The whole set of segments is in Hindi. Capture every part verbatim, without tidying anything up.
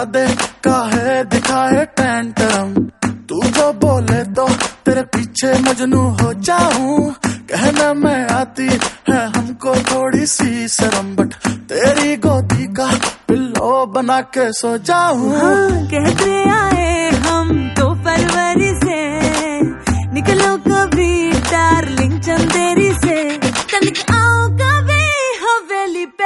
दे काहे दिखाए टेंटरम, तू जो बोले तो तेरे पीछे मजनू हो जाऊं। कहना मैं आती है हमको थोड़ी सी शर्म, बट तेरी गोदी का पिल्लो बना के सो जाऊं। हाँ, कहते आए हम तो फरवरी से, निकलो कभी डार्लिंग चंदेरी से, तनिक आओ कभी हवेली पे।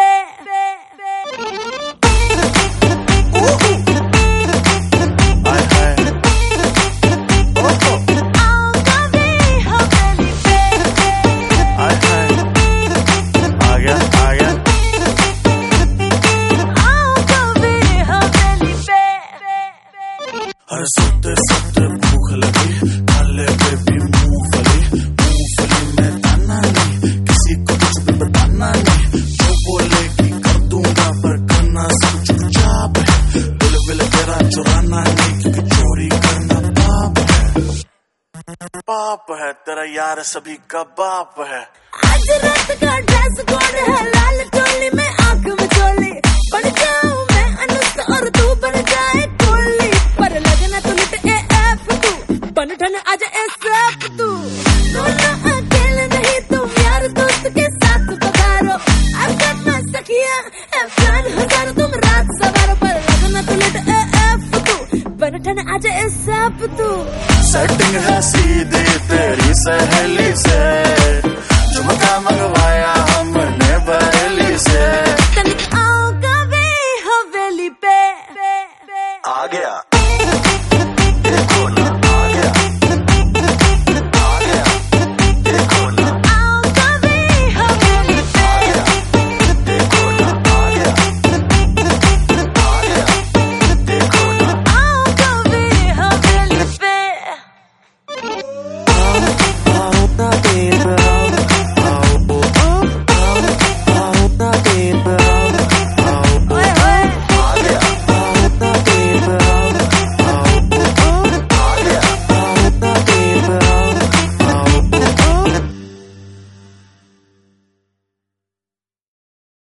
हर सोते सोते भूख लगी, खाले बेबी मूंगफली, मूंगफली में दाना नहीं, किसी को कुछ भी बताना नहीं, जो बोलेगी कर दूंगा पर करना सब चुपचाप है, दिल विल तेरा चुराना नहीं क्योंकि चोरी करना पाप है, पाप है तेरा यार सभी का बाप है। आज रात का ड्रेस कोड है लाल चोली में आंख में चोली, बन जाऊं मैं अनुष्का और तू बन जाए कोहली, पर लगना तो लिट ए एफ तू, बन ठन आजा ए सैप तू, सोना अकेले नहीं तुम यार दोस्त के साथ पधारो, I've got my सखिया ए फ्रेंड हजारों तुम रात सवारो, पर लगना तो लिट ए एफ तू, बन ठन आजा ए सैप तू। सेटिंग है सीधी तेरी सहेली से, झुमका मंगवाया हमने बरेली से, तनिक आओ कभी हवेली पे। आ गया।